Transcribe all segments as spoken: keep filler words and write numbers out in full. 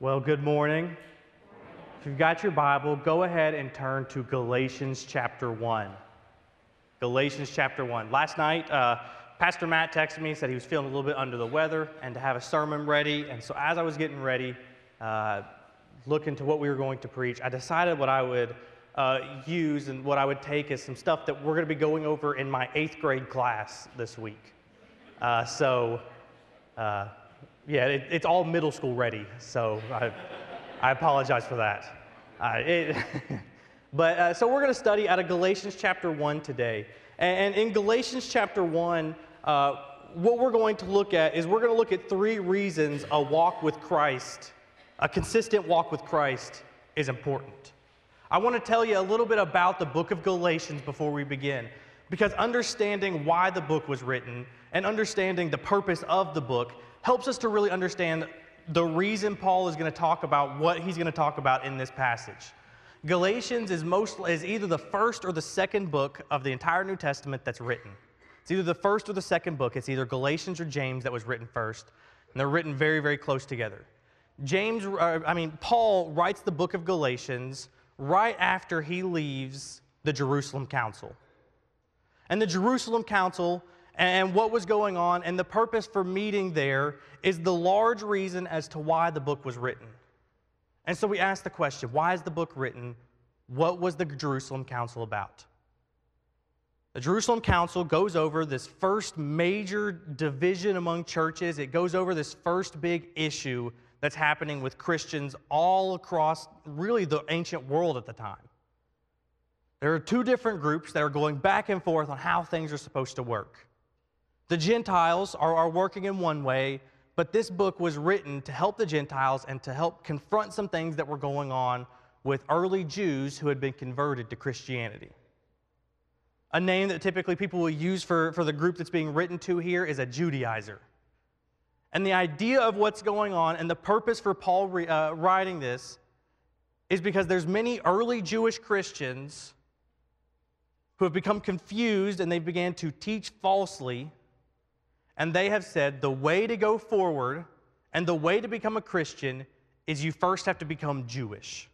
Well, good morning. If you've got your Bible, go ahead and turn to Galatians chapter one. Galatians chapter one. Last night, uh, Pastor Matt texted me, said he was feeling a little bit under the weather and to have a sermon ready. And so as I was getting ready, uh, looking to what we were going to preach, I decided what I would uh, use and what I would take is some stuff that we're going to be going over in my eighth grade class this week. Uh, so, uh, yeah, it, it's all middle school ready, so I, I apologize for that. Uh, it, but uh, so we're going to study out of Galatians chapter one today. And, and in Galatians chapter one, uh, what we're going to look at is we're going to look at three reasons a walk with Christ, a consistent walk with Christ, is important. I want to tell you a little bit about the book of Galatians before we begin, because understanding why the book was written and understanding the purpose of the book helps us to really understand the reason Paul is going to talk about what he's going to talk about in this passage. Galatians is most is either the first or the second book of the entire New Testament that's written. It's either the first or the second book. It's either Galatians or James that was written first, and they're written very, very close together. James, uh, I mean, Paul writes the book of Galatians right after he leaves the Jerusalem Council. And the Jerusalem Council and what was going on and the purpose for meeting there is the large reason as to why the book was written. And so we ask the question, why is the book written? What was the Jerusalem Council about? The Jerusalem Council goes over this first major division among churches. It goes over this first big issue that's happening with Christians all across really the ancient world at the time. There are two different groups that are going back and forth on how things are supposed to work. The Gentiles are, are working in one way, but this book was written to help the Gentiles and to help confront some things that were going on with early Jews who had been converted to Christianity. A name that typically people will use for, for the group that's being written to here is a Judaizer. And the idea of what's going on and the purpose for Paul re, uh, writing this is because there's many early Jewish Christians who have become confused and they began to teach falsely. And they have said the way to go forward and the way to become a Christian is you first have to become Jewish.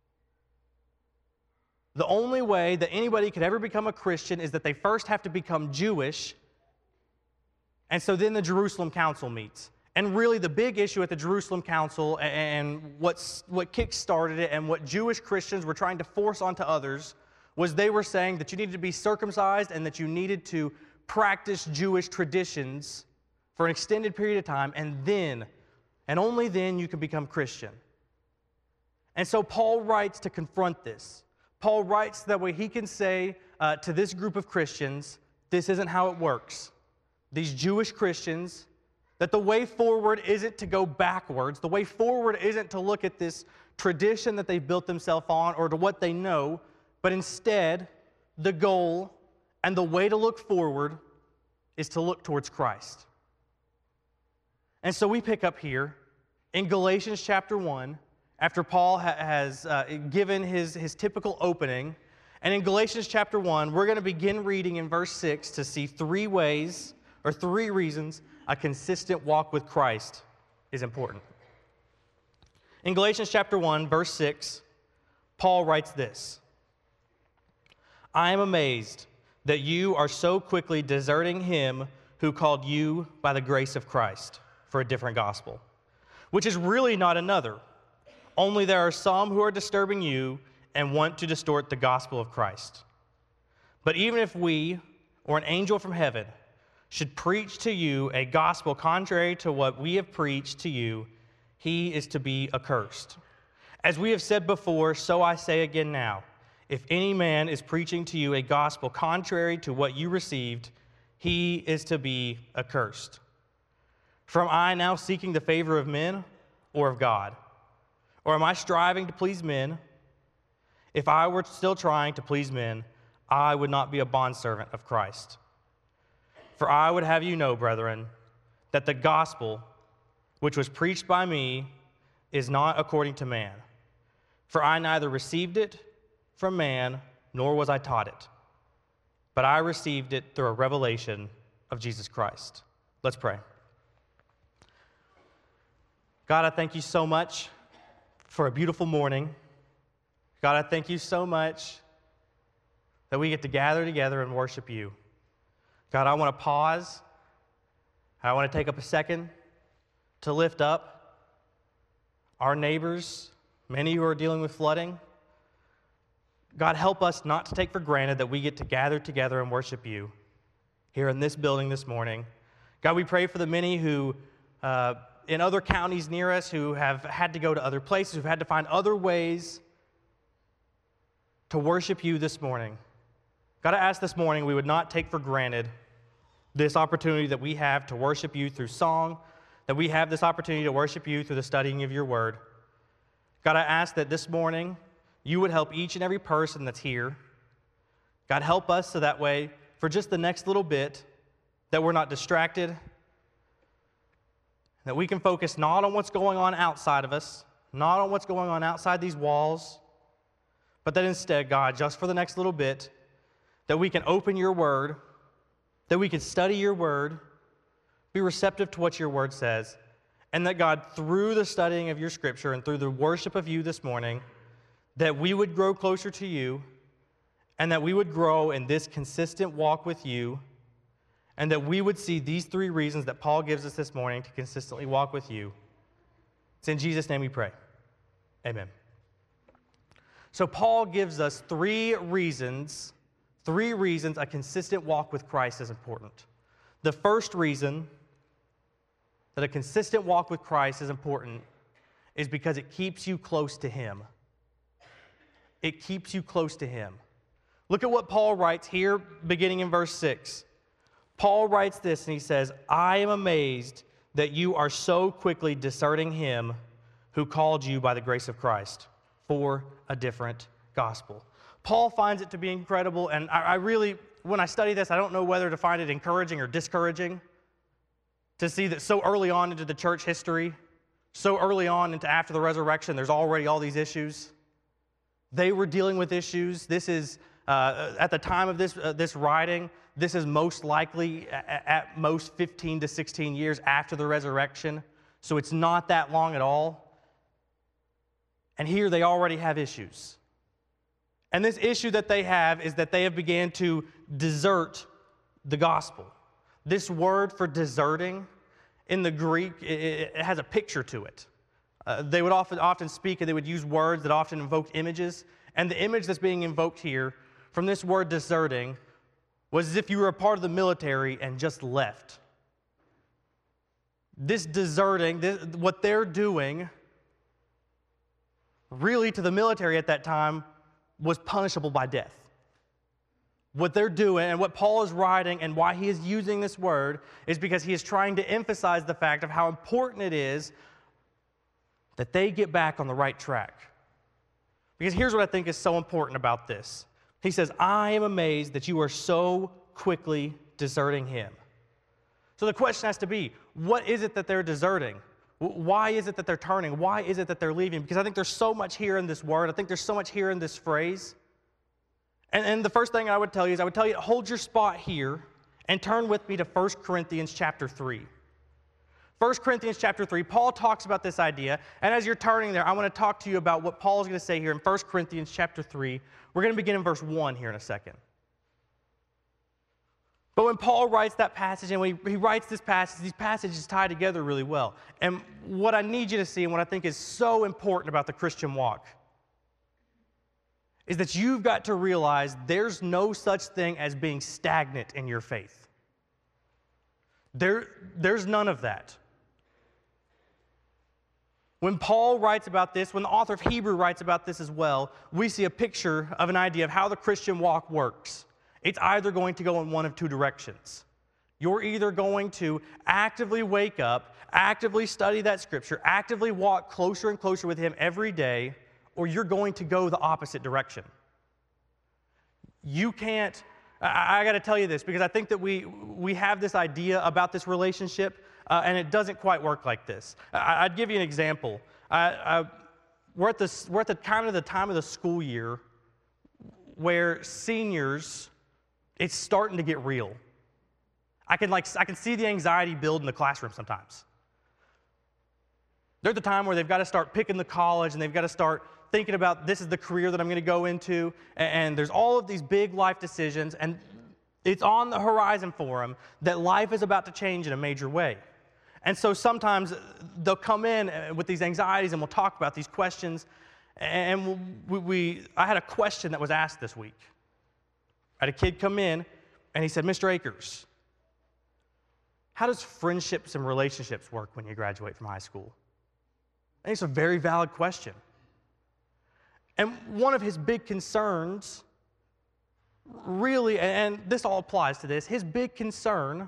The only way that anybody could ever become a Christian is that they first have to become Jewish. And so then the Jerusalem Council meets. And really the big issue at the Jerusalem Council and what's, what kick-started it and what Jewish Christians were trying to force onto others was they were saying that you needed to be circumcised and that you needed to practice Jewish traditions for an extended period of time, and then, and only then, you can become Christian. And so Paul writes to confront this. Paul writes that way he can say uh, to this group of Christians, this isn't how it works. These Jewish Christians, that the way forward isn't to go backwards. The way forward isn't to look at this tradition that they've built themselves on or to what they know, but instead, the goal and the way to look forward is to look towards Christ. And so we pick up here in Galatians chapter one, after Paul ha- has uh, given his, his typical opening. And in Galatians chapter one, we're going to begin reading in verse six to see three ways or three reasons a consistent walk with Christ is important. In Galatians chapter one, verse six, Paul writes this: I am amazed that you are so quickly deserting him who called you by the grace of Christ for a different gospel, which is really not another. Only there are some who are disturbing you and want to distort the gospel of Christ. But even if we, or an angel from heaven, should preach to you a gospel contrary to what we have preached to you, he is to be accursed. As we have said before, so I say again now, if any man is preaching to you a gospel contrary to what you received, he is to be accursed. For am I now seeking the favor of men or of God? Or am I striving to please men? If I were still trying to please men, I would not be a bondservant of Christ. For I would have you know, brethren, that the gospel which was preached by me is not according to man. For I neither received it from man, nor was I taught it, but I received it through a revelation of Jesus Christ. Let's pray. God, I thank you so much for a beautiful morning. God, I thank you so much that we get to gather together and worship you. God, I want to pause. I want to take up a second to lift up our neighbors, many who are dealing with flooding. God, help us not to take for granted that we get to gather together and worship you here in this building this morning. God, we pray for the many who, uh, in other counties near us, who have had to go to other places, who've had to find other ways to worship you this morning. God, I ask this morning we would not take for granted this opportunity that we have to worship you through song, that we have this opportunity to worship you through the studying of your word. God, I ask that this morning you would help each and every person that's here. God, help us so that way, for just the next little bit, that we're not distracted, that we can focus not on what's going on outside of us, not on what's going on outside these walls, but that instead, God, just for the next little bit, that we can open your word, that we can study your word, be receptive to what your word says, and that God, through the studying of your scripture and through the worship of you this morning, that we would grow closer to you, and that we would grow in this consistent walk with you, and that we would see these three reasons that Paul gives us this morning to consistently walk with you. It's in Jesus' name we pray. Amen. So Paul gives us three reasons, three reasons a consistent walk with Christ is important. The first reason that a consistent walk with Christ is important is because it keeps you close to him. It keeps you close to him. Look at what Paul writes here, beginning in verse six. Paul writes this, and he says, I am amazed that you are so quickly deserting him who called you by the grace of Christ for a different gospel. Paul finds it to be incredible, and I, I really, when I study this, I don't know whether to find it encouraging or discouraging to see that so early on into the church history, so early on into after the resurrection, there's already all these issues. They were dealing with issues. This is, uh, at the time of this, uh, this writing, this is most likely at, at most fifteen to sixteen years after the resurrection, so it's not that long at all. And here they already have issues. And this issue that they have is that they have began to desert the gospel. This word for deserting in the Greek, it, it has a picture to it. Uh, they would often, often speak and they would use words that often invoked images. And the image that's being invoked here from this word deserting was as if you were a part of the military and just left. This deserting, this, what they're doing, really to the military at that time, was punishable by death. What they're doing and what Paul is writing and why he is using this word is because he is trying to emphasize the fact of how important it is that they get back on the right track. Because here's what I think is so important about this. He says, I am amazed that you are so quickly deserting him. So the question has to be, what is it that they're deserting? Why is it that they're turning? Why is it that they're leaving? Because I think there's so much here in this word. I think there's so much here in this phrase. And, and the first thing I would tell you is I would tell you, hold your spot here and turn with me to First Corinthians chapter three. First Corinthians chapter three, Paul talks about this idea. And as you're turning there, I want to talk to you about what Paul is going to say here in First Corinthians chapter three. We're going to begin in verse one here in a second. But when Paul writes that passage, and when he, he writes this passage, these passages tie together really well. And what I need you to see, and what I think is so important about the Christian walk, is that you've got to realize there's no such thing as being stagnant in your faith. There, there's none of that. When Paul writes about this, when the author of Hebrew writes about this as well, we see a picture of an idea of how the Christian walk works. It's either going to go in one of two directions. You're either going to actively wake up, actively study that scripture, actively walk closer and closer with him every day, or you're going to go the opposite direction. You can't, I, I got to tell you this, because I think that we, we have this idea about this relationship, uh, and it doesn't quite work like this. I, I'd give you an example. I, I, we're, at the, we're at the kind of the time of the school year where seniors, it's starting to get real. I can like I can see the anxiety build in the classroom sometimes. They're at the time where they've got to start picking the college and they've got to start thinking about this is the career that I'm going to go into. And, and there's all of these big life decisions, and it's on the horizon for them that life is about to change in a major way. And so sometimes they'll come in with these anxieties, and we'll talk about these questions. And we, we I had a question that was asked this week. I had a kid come in, and he said, Mister Akers, how does friendships and relationships work when you graduate from high school? And it's a very valid question. And one of his big concerns, really, and this all applies to this, his big concern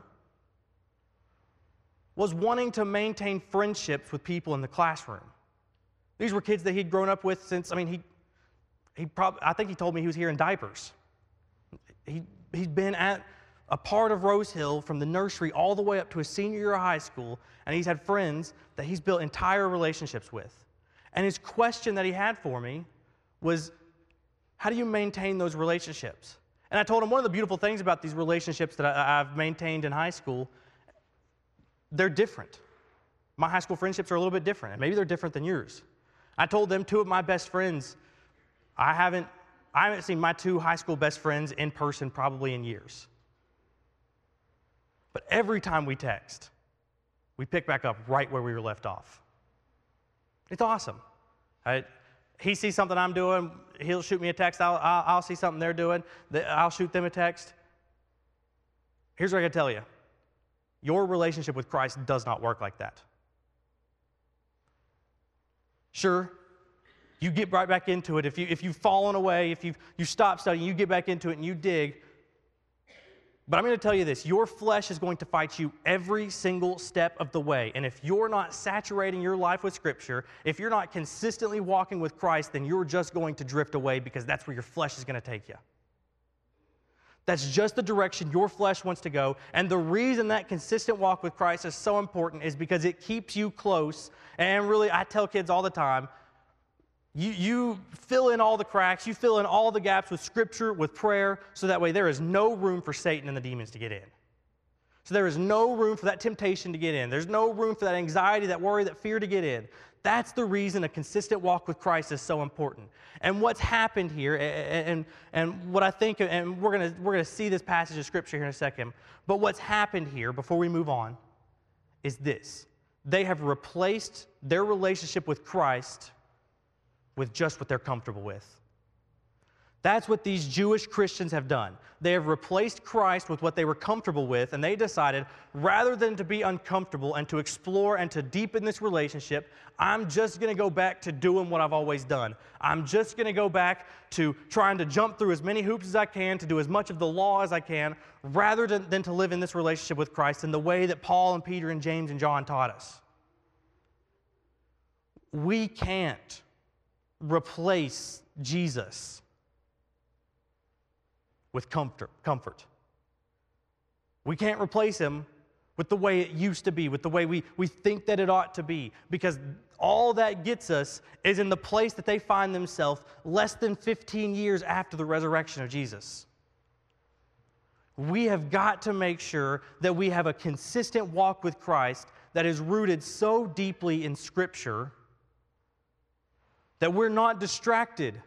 was wanting to maintain friendships with people in the classroom. These were kids that he'd grown up with since, I mean, he, he probably, I think he told me he was here in diapers. He, he'd been at a part of Rose Hill from the nursery all the way up to his senior year of high school, and he's had friends that he's built entire relationships with. And his question that he had for me was, how do you maintain those relationships? And I told him one of the beautiful things about these relationships that I, I've maintained in high school, they're different. My high school friendships are a little bit different, and maybe they're different than yours. I told them two of my best friends, I haven't, I haven't seen my two high school best friends in person probably in years. But every time we text, we pick back up right where we were left off. It's awesome. I, he sees something I'm doing, he'll shoot me a text, I'll, I'll, I'll see something they're doing, I'll shoot them a text. Here's what I can tell you. Your relationship with Christ does not work like that. Sure, you get right back into it. If, you, if you've fallen away, if you've, you stop studying, you get back into it and you dig. But I'm going to tell you this, your flesh is going to fight you every single step of the way. And if you're not saturating your life with Scripture, if you're not consistently walking with Christ, then you're just going to drift away because that's where your flesh is going to take you. That's just the direction your flesh wants to go. And the reason that consistent walk with Christ is so important is because it keeps you close. And really, I tell kids all the time, you, you fill in all the cracks, you fill in all the gaps with Scripture, with prayer, so that way there is no room for Satan and the demons to get in. So there is no room for that temptation to get in. There's no room for that anxiety, that worry, that fear to get in. That's the reason a consistent walk with Christ is so important. And what's happened here, and, and, and what I think, and we're going we're gonna see this passage of Scripture here in a second, but what's happened here, before we move on, is this. They have replaced their relationship with Christ with just what they're comfortable with. That's what these Jewish Christians have done. They have replaced Christ with what they were comfortable with, and they decided, rather than to be uncomfortable and to explore and to deepen this relationship, I'm just going to go back to doing what I've always done. I'm just going to go back to trying to jump through as many hoops as I can, to do as much of the law as I can, rather than, than to live in this relationship with Christ in the way that Paul and Peter and James and John taught us. We can't replace Jesus with comfort, comfort. We can't replace him with the way it used to be, with the way we, we think that it ought to be, because all that gets us is in the place that they find themselves less than fifteen years after the resurrection of Jesus. We have got to make sure that we have a consistent walk with Christ that is rooted so deeply in Scripture that we're not distracted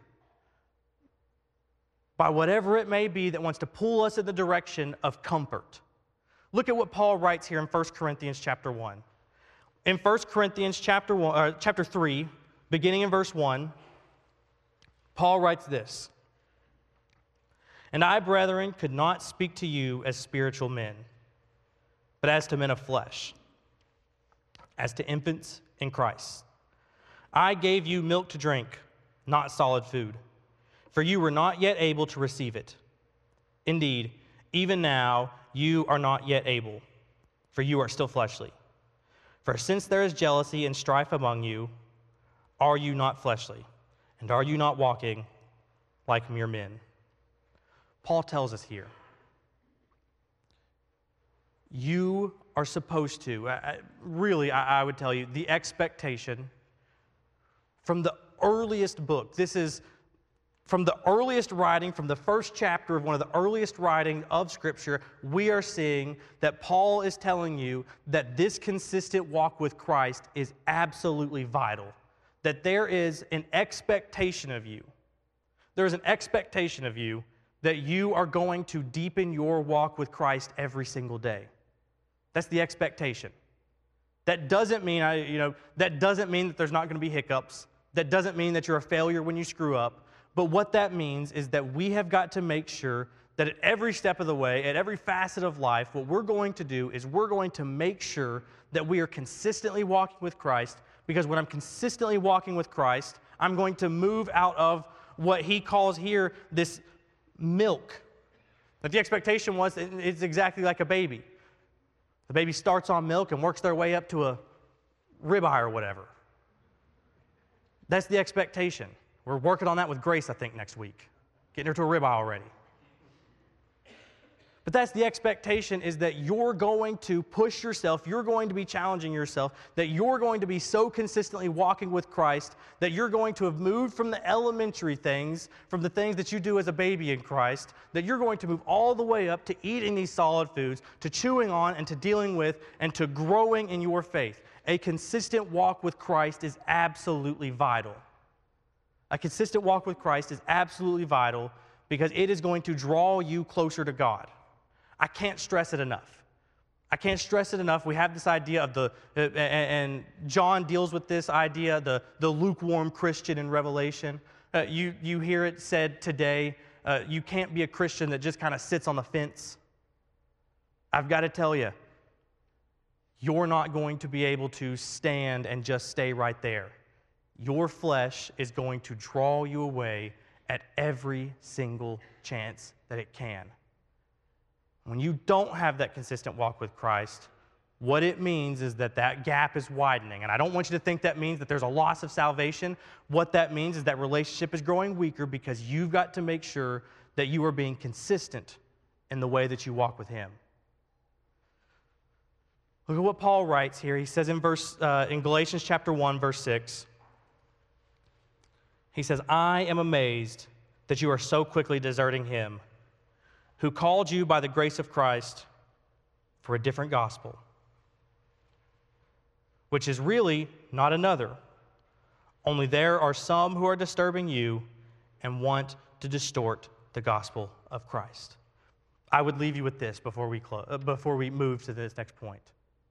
by whatever it may be that wants to pull us in the direction of comfort. Look at what Paul writes here in First Corinthians chapter one. In First Corinthians chapter one, or chapter three, beginning in verse one, Paul writes this: "And I, brethren, could not speak to you as spiritual men, but as to men of flesh, as to infants in Christ. I gave you milk to drink, not solid food, for you were not yet able to receive it. Indeed, even now you are not yet able, for you are still fleshly. For since there is jealousy and strife among you, are you not fleshly? And are you not walking like mere men?" Paul tells us here, you are supposed to, uh, really, I, I would tell you, the expectation from the earliest book, this is From the earliest writing, from the first chapter of one of the earliest writing of Scripture, we are seeing that Paul is telling you that this consistent walk with Christ is absolutely vital. That there is an expectation of you. There is an expectation of you that you are going to deepen your walk with Christ every single day. That's the expectation. That doesn't mean, I, you know, that doesn't mean that there's not going to be hiccups. That doesn't mean that you're a failure when you screw up. But what that means is that we have got to make sure that at every step of the way, at every facet of life, what we're going to do is we're going to make sure that we are consistently walking with Christ, because when I'm consistently walking with Christ, I'm going to move out of what he calls here this milk. But the expectation was it's exactly like a baby. The baby starts on milk and works their way up to a ribeye or whatever. That's the expectation. We're working on that with Grace, I think, next week. Getting her to a ribeye already. But that's the expectation, is that you're going to push yourself, you're going to be challenging yourself, that you're going to be so consistently walking with Christ that you're going to have moved from the elementary things, from the things that you do as a baby in Christ, that you're going to move all the way up to eating these solid foods, to chewing on and to dealing with and to growing in your faith. A consistent walk with Christ is absolutely vital. A consistent walk with Christ is absolutely vital because it is going to draw you closer to God. I can't stress it enough. I can't stress it enough. We have this idea of the, uh, and John deals with this idea, the, the lukewarm Christian in Revelation. Uh, you, you hear it said today, uh, you can't be a Christian that just kind of sits on the fence. I've got to tell you, you're not going to be able to stand and just stay right there. Your flesh is going to draw you away at every single chance that it can. When you don't have that consistent walk with Christ, what it means is that that gap is widening. And I don't want you to think that means that there's a loss of salvation. What that means is that relationship is growing weaker because you've got to make sure that you are being consistent in the way that you walk with Him. Look at what Paul writes here. He says in verse uh, in Galatians chapter one, verse six, he says, I am amazed that you are so quickly deserting Him who called you by the grace of Christ for a different gospel, which is really not another. Only there are some who are disturbing you and want to distort the gospel of Christ. I would leave you with this before we close, uh, before we move to this next point.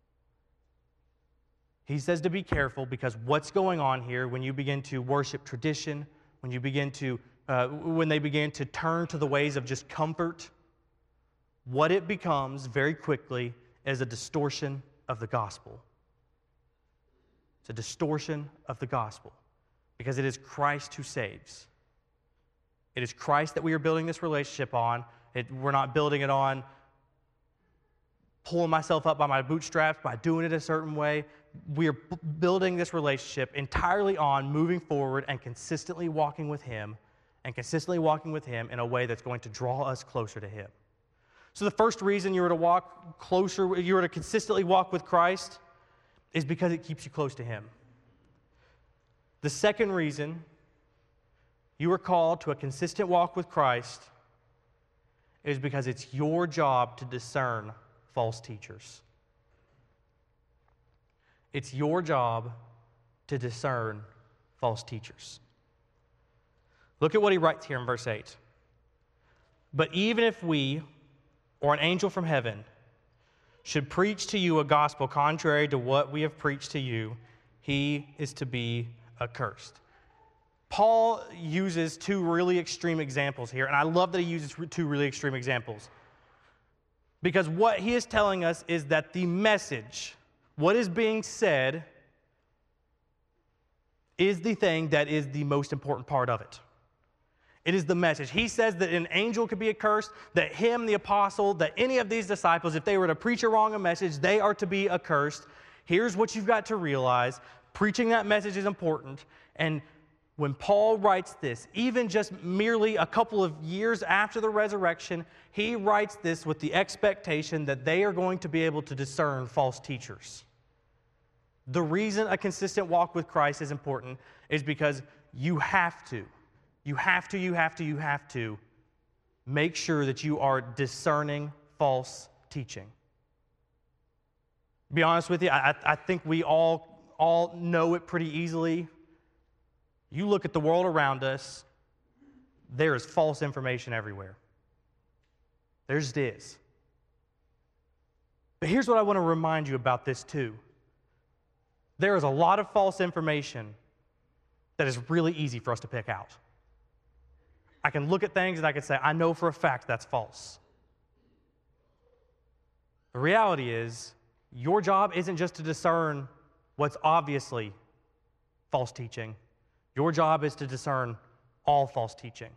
He says to be careful because what's going on here when you begin to worship tradition, when you begin to, uh, when they begin to turn to the ways of just comfort, what it becomes very quickly is a distortion of the gospel. It's a distortion of the gospel because it is Christ who saves. It is Christ that we are building this relationship on. It, we're not building it on pulling myself up by my bootstraps, by doing it a certain way. We are b- building this relationship entirely on moving forward and consistently walking with Him and consistently walking with Him in a way that's going to draw us closer to Him. So the first reason you were to walk closer, you were to consistently walk with Christ is because it keeps you close to Him. The second reason you are called to a consistent walk with Christ is because it's your job to discern false teachers. It's your job to discern false teachers. Look at what he writes here in verse eight. But even if we, or an angel from heaven, should preach to you a gospel contrary to what we have preached to you, he is to be accursed. Paul uses two really extreme examples here, and I love that he uses two really extreme examples. Because what he is telling us is that the message, what is being said, is the thing that is the most important part of it. It is the message. He says that an angel could be accursed, that him, the apostle, that any of these disciples, if they were to preach a wrong message, they are to be accursed. Here's what you've got to realize. Preaching that message is important. And when Paul writes this, even just merely a couple of years after the resurrection, he writes this with the expectation that they are going to be able to discern false teachers. The reason a consistent walk with Christ is important is because you have to. you have to, you have to, you have to make sure that you are discerning false teaching. To be honest with you, I, I think we all, all know it pretty easily. You look at the world around us, there is false information everywhere. There just is. But here's what I want to remind you about this too. There is a lot of false information that is really easy for us to pick out. I can look at things and I can say, I know for a fact that's false. The reality is, your job isn't just to discern what's obviously false teaching. Your job is to discern all false teaching.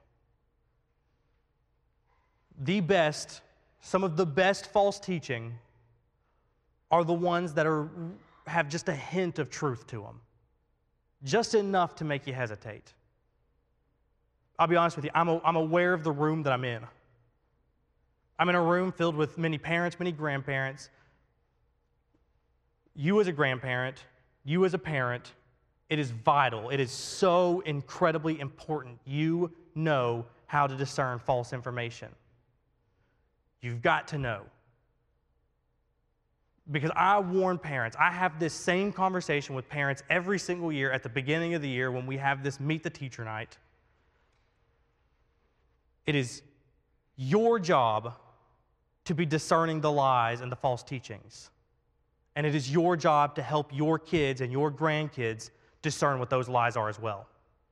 The best, some of the best false teaching are the ones that are have just a hint of truth to them. Just enough to make you hesitate. I'll be honest with you, I'm, a, I'm aware of the room that I'm in. I'm in a room filled with many parents, many grandparents. You as a grandparent, you as a parent, it is vital. It is so incredibly important. You know how to discern false information. You've got to know. Because I warn parents, I have this same conversation with parents every single year at the beginning of the year when we have this Meet the Teacher Night. It is your job to be discerning the lies and the false teachings. And it is your job to help your kids and your grandkids discern what those lies are as well.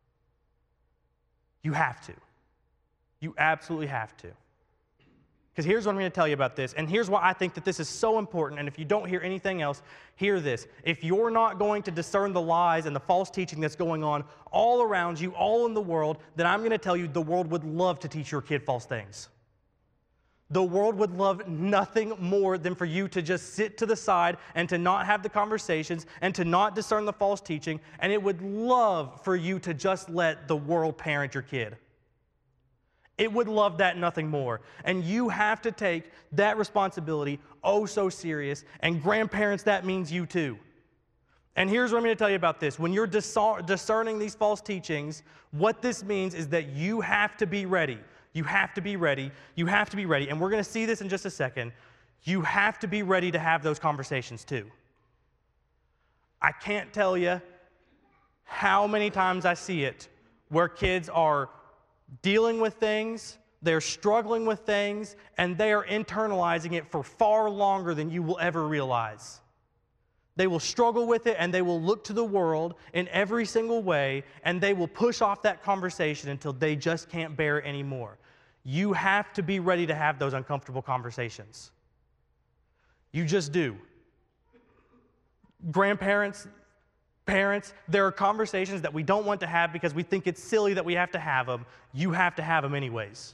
You have to. You absolutely have to. Because here's what I'm going to tell you about this, and here's why I think that this is so important, and if you don't hear anything else, hear this. If you're not going to discern the lies and the false teaching that's going on all around you, all in the world, then I'm going to tell you the world would love to teach your kid false things. The world would love nothing more than for you to just sit to the side and to not have the conversations and to not discern the false teaching, and it would love for you to just let the world parent your kid. It would love that nothing more. And you have to take that responsibility oh so serious. And grandparents, that means you too. And here's what I'm going to tell you about this. When you're discerning these false teachings, what this means is that you have to be ready. You have to be ready. You have to be ready. And we're going to see this in just a second. You have to be ready to have those conversations too. I can't tell you how many times I see it where kids are dealing with things, they're struggling with things, and they are internalizing it for far longer than you will ever realize. They will struggle with it, and they will look to the world in every single way, and they will push off that conversation until they just can't bear it anymore. You have to be ready to have those uncomfortable conversations. You just do. Grandparents, parents, there are conversations that we don't want to have because we think it's silly that we have to have them. You have to have them anyways.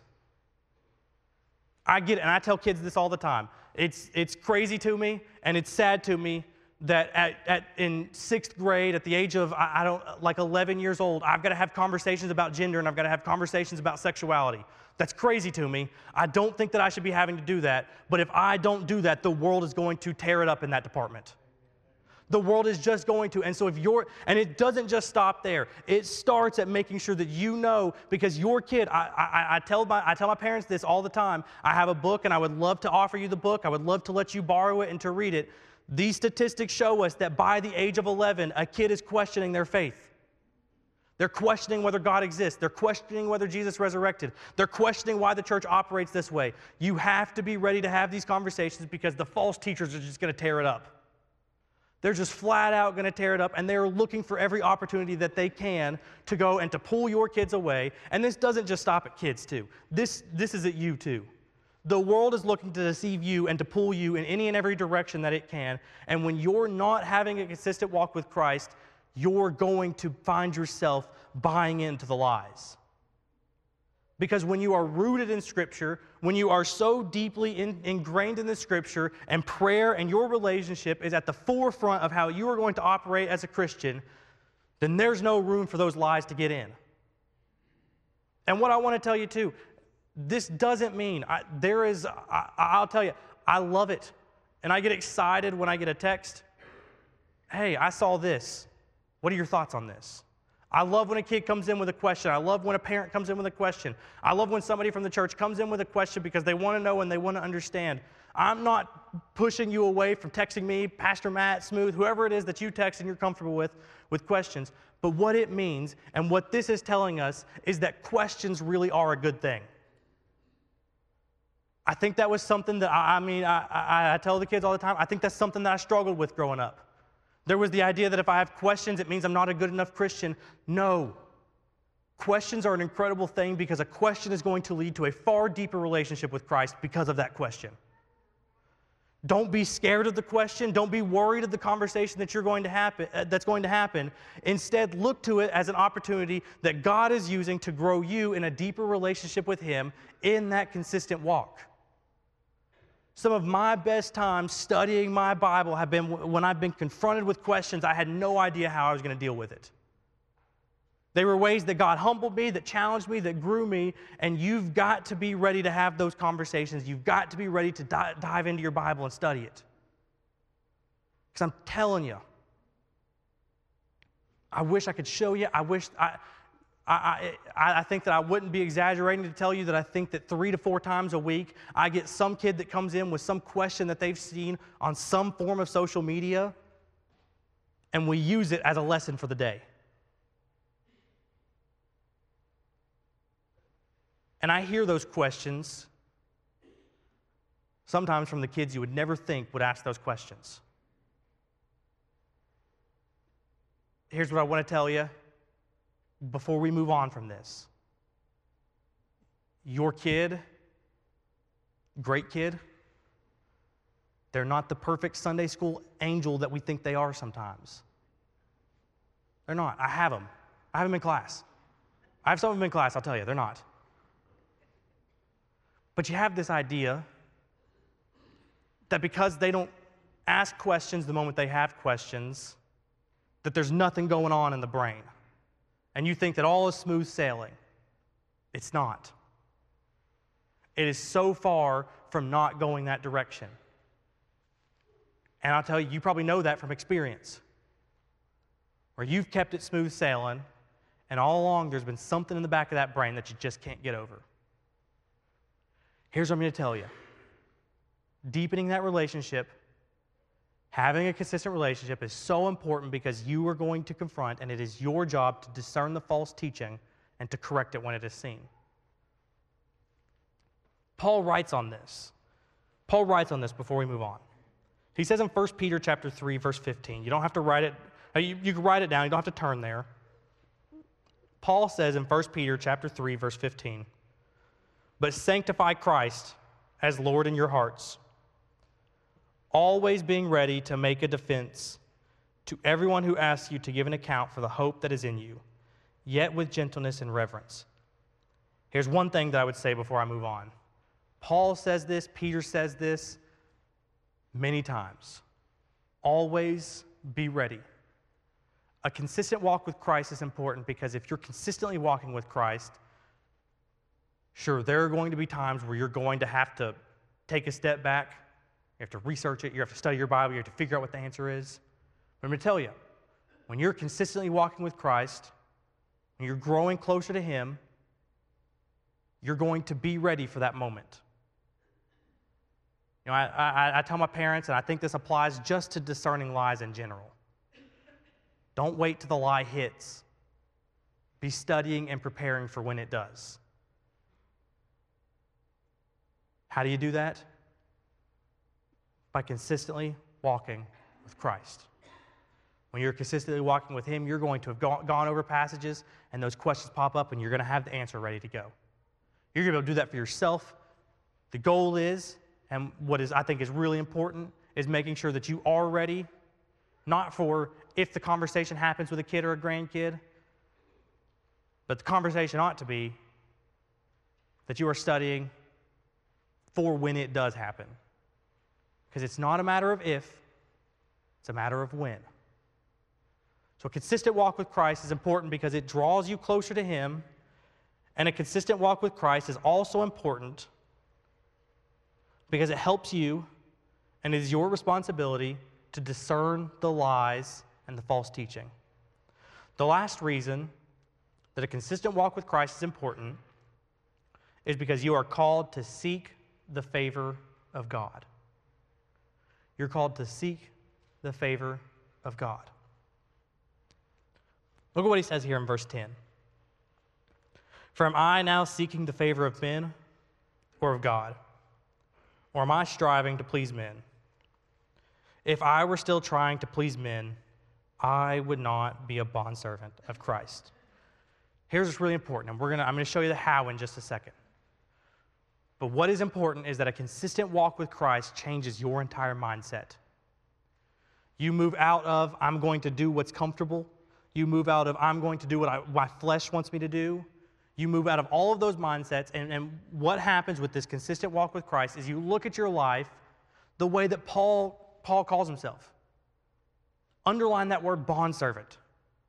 I get it, and I tell kids this all the time. It's, it's crazy to me, and it's sad to me that at, at in sixth grade, at the age of, I, I don't, like eleven years old, I've got to have conversations about gender, and I've got to have conversations about sexuality. That's crazy to me. I don't think that I should be having to do that, but if I don't do that, the world is going to tear it up in that department. The world is just going to. And so if you're, and it doesn't just stop there. It starts at making sure that you know, because your kid, I, I, I, tell my, I tell my parents this all the time. I have a book, and I would love to offer you the book. I would love to let you borrow it and to read it. These statistics show us that by the age of eleven, a kid is questioning their faith. They're questioning whether God exists. They're questioning whether Jesus resurrected. They're questioning why the church operates this way. You have to be ready to have these conversations because the false teachers are just going to tear it up. They're just flat out going to tear it up, and they're looking for every opportunity that they can to go and to pull your kids away. And this doesn't just stop at kids, too. This, this is at you, too. The world is looking to deceive you and to pull you in any and every direction that it can. And when you're not having a consistent walk with Christ, you're going to find yourself buying into the lies. Because when you are rooted in Scripture, when you are so deeply in, ingrained in the Scripture, and prayer and your relationship is at the forefront of how you are going to operate as a Christian, then there's no room for those lies to get in. And what I want to tell you too, this doesn't mean, I, there is, I, I'll tell you, I love it. And I get excited when I get a text, hey, I saw this. What are your thoughts on this? I love when a kid comes in with a question. I love when a parent comes in with a question. I love when somebody from the church comes in with a question because they want to know and they want to understand. I'm not pushing you away from texting me, Pastor Matt, Smooth, whoever it is that you text and you're comfortable with, with questions. But what it means and what this is telling us is that questions really are a good thing. I think that was something that, I, I mean, I, I, I tell the kids all the time, I think that's something that I struggled with growing up. There was the idea that if I have questions, it means I'm not a good enough Christian. No. Questions are an incredible thing because a question is going to lead to a far deeper relationship with Christ because of that question. Don't be scared of the question. Don't be worried of the conversation that you're going to happen, uh, that's going to happen. Instead, look to it as an opportunity that God is using to grow you in a deeper relationship with Him in that consistent walk. Some of my best times studying my Bible have been when I've been confronted with questions I had no idea how I was going to deal with it. They were ways that God humbled me, that challenged me, that grew me, and you've got to be ready to have those conversations. You've got to be ready to di- dive into your Bible and study it. Because I'm telling you, I wish I could show you. I wish I, I, I, I think that I wouldn't be exaggerating to tell you that I think that three to four times a week, I get some kid that comes in with some question that they've seen on some form of social media, and we use it as a lesson for the day. And I hear those questions sometimes from the kids you would never think would ask those questions. Here's what I want to tell you before we move on from this. Your kid, great kid, they're not the perfect Sunday school angel that we think they are sometimes. They're not. I have them. I have them in class. I have some of them in class, I'll tell you. They're not. But you have this idea that because they don't ask questions the moment they have questions, that there's nothing going on in the brain. And you think that all is smooth sailing. It's not. It is so far from not going that direction. And I'll tell you, you probably know that from experience, where you've kept it smooth sailing, and all along there's been something in the back of that brain that you just can't get over. Here's what I'm going to tell you. Deepening that relationship, having a consistent relationship is so important because you are going to confront, and it is your job to discern the false teaching and to correct it when it is seen. Paul writes on this. Paul writes on this before we move on. He says in First Peter chapter three, verse fifteen, you don't have to write it, you, you can write it down, you don't have to turn there. Paul says in First Peter chapter three, verse fifteen, but sanctify Christ as Lord in your hearts, always being ready to make a defense to everyone who asks you to give an account for the hope that is in you, yet with gentleness and reverence. Here's one thing that I would say before I move on. Paul says this, Peter says this many times. Always be ready. A consistent walk with Christ is important because if you're consistently walking with Christ, sure, there are going to be times where you're going to have to take a step back. You have to research it. You have to study your Bible. You have to figure out what the answer is. But I'm going to tell you, when you're consistently walking with Christ, when you're growing closer to Him, you're going to be ready for that moment. You know, I, I, I tell my parents, and I think this applies just to discerning lies in general. Don't wait till the lie hits. Be studying and preparing for when it does. How do you do that? By consistently walking with Christ. When you're consistently walking with Him, you're going to have gone over passages, and those questions pop up, and you're going to have the answer ready to go. You're going to be able to do that for yourself. The goal is, and what is I think is really important, is making sure that you are ready, not for if the conversation happens with a kid or a grandkid, but the conversation ought to be that you are studying for when it does happen. Because it's not a matter of if, it's a matter of when. So a consistent walk with Christ is important because it draws you closer to Him, and a consistent walk with Christ is also important because it helps you, and it is your responsibility to discern the lies and the false teaching. The last reason that a consistent walk with Christ is important is because you are called to seek the favor of God. You're called to seek the favor of God. Look at what he says here in verse ten. For am I now seeking the favor of men or of God? Or am I striving to please men? If I were still trying to please men, I would not be a bondservant of Christ. Here's what's really important, and we're gonna, I'm going to show you the how in just a second. But what is important is that a consistent walk with Christ changes your entire mindset. You move out of, I'm going to do what's comfortable. You move out of, I'm going to do what I, my flesh wants me to do. You move out of all of those mindsets, and, and what happens with this consistent walk with Christ is you look at your life the way that Paul, Paul calls himself. Underline that word, bondservant.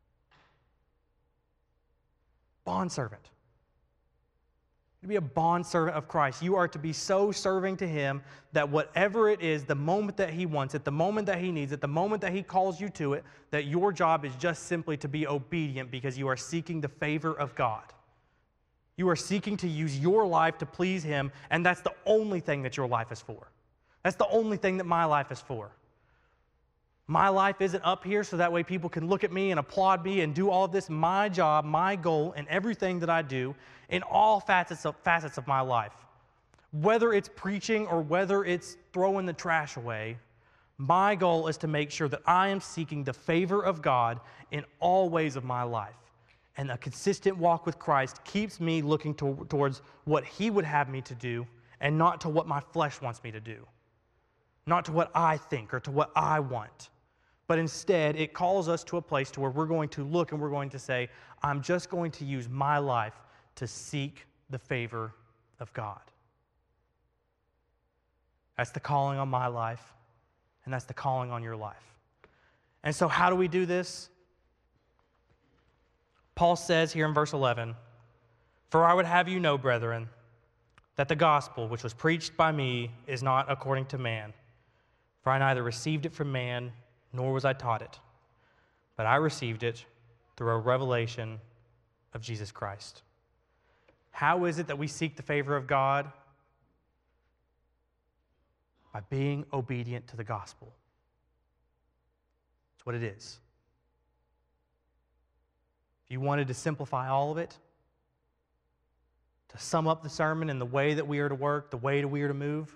Bondservant. To be a bondservant of Christ. You are to be so serving to Him that whatever it is, the moment that He wants it, the moment that He needs it, the moment that He calls you to it, that your job is just simply to be obedient because you are seeking the favor of God. You are seeking to use your life to please Him, and that's the only thing that your life is for. That's the only thing that my life is for. My life isn't up here so that way people can look at me and applaud me and do all of this. My job, my goal, and everything that I do in all facets of, facets of my life, whether it's preaching or whether it's throwing the trash away, my goal is to make sure that I am seeking the favor of God in all ways of my life. And a consistent walk with Christ keeps me looking to, towards what He would have me to do and not to what my flesh wants me to do, not to what I think or to what I want. But instead, it calls us to a place to where we're going to look and we're going to say, I'm just going to use my life to seek the favor of God. That's the calling on my life, and that's the calling on your life. And so how do we do this? Paul says here in verse eleven, for I would have you know, brethren, that the gospel which was preached by me is not according to man. For I neither received it from man, nor was I taught it, but I received it through a revelation of Jesus Christ. How is it that we seek the favor of God? By being obedient to the gospel. That's what it is. If you wanted to simplify all of it, to sum up the sermon in the way that we are to work, the way that we are to move,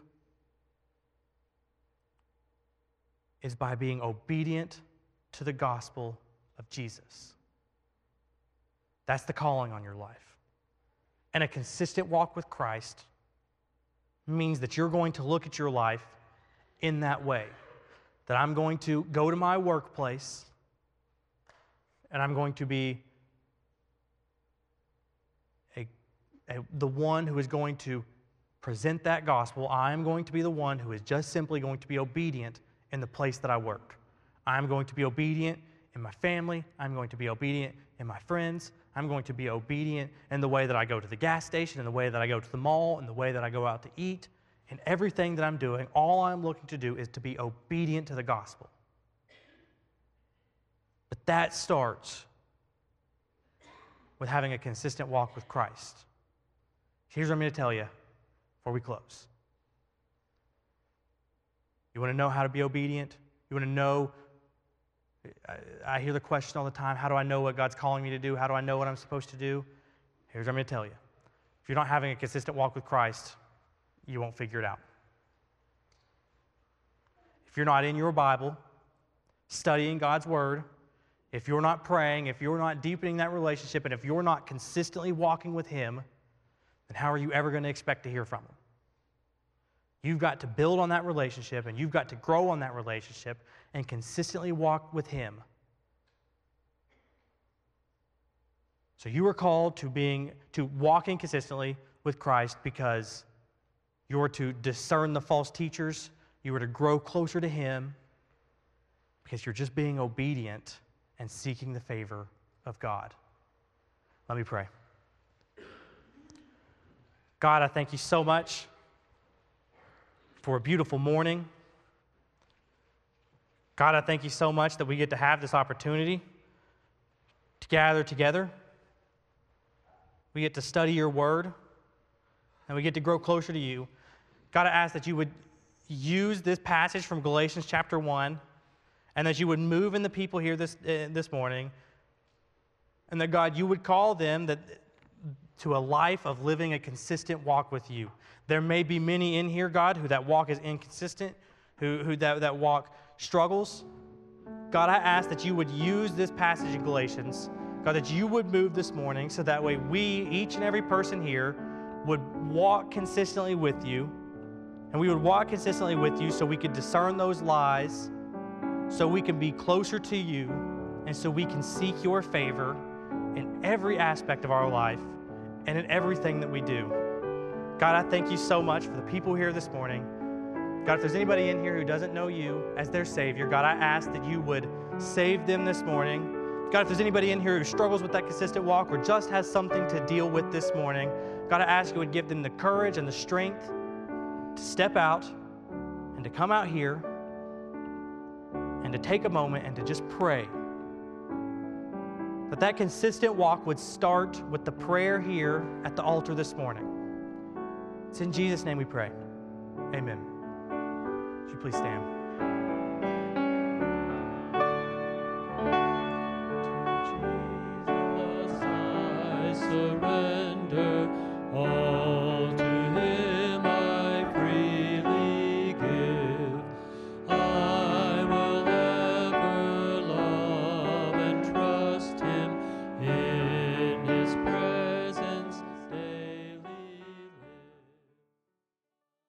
is by being obedient to the gospel of Jesus. That's the calling on your life. And a consistent walk with Christ means that you're going to look at your life in that way. That I'm going to go to my workplace and I'm going to be a, a, the one who is going to present that gospel. I am going to be the one who is just simply going to be obedient in the place that I work. I'm going to be obedient in my family. I'm going to be obedient in my friends. I'm going to be obedient in the way that I go to the gas station, in the way that I go to the mall, in the way that I go out to eat. In everything that I'm doing, all I'm looking to do is to be obedient to the gospel. But that starts with having a consistent walk with Christ. Here's what I'm going to tell you before we close. You want to know how to be obedient? You want to know, I, I hear the question all the time, how do I know what God's calling me to do? How do I know what I'm supposed to do? Here's what I'm going to tell you. If you're not having a consistent walk with Christ, you won't figure it out. If you're not in your Bible, studying God's Word, if you're not praying, if you're not deepening that relationship, and if you're not consistently walking with Him, then how are you ever going to expect to hear from Him? You've got to build on that relationship, and you've got to grow on that relationship and consistently walk with Him. So you are called to being to walking consistently with Christ because you are to discern the false teachers. You are to grow closer to Him because you're just being obedient and seeking the favor of God. Let me pray. God, I thank You so much for a beautiful morning. God, I thank You so much that we get to have this opportunity to gather together. We get to study your word, and we get to grow closer to you. God, I ask that you would use this passage from Galatians chapter one, and that you would move in the people here this, uh, this morning, and that, God, you would call them that, to a life of living a consistent walk with you. There may be many in here, God, who that walk is inconsistent, who, who that, that walk struggles. God, I ask that you would use this passage in Galatians, God, that you would move this morning so that way we, each and every person here, would walk consistently with you, and we would walk consistently with you so we could discern those lies, so we can be closer to you, and so we can seek your favor in every aspect of our life and in everything that we do. God, I thank you so much for the people here this morning. God, if there's anybody in here who doesn't know you as their Savior, God, I ask that you would save them this morning. God, if there's anybody in here who struggles with that consistent walk or just has something to deal with this morning, God, I ask you would give them the courage and the strength to step out and to come out here and to take a moment and to just pray. That that consistent walk would start with the prayer here at the altar this morning. It's in Jesus' name we pray. Amen. Would you please stand?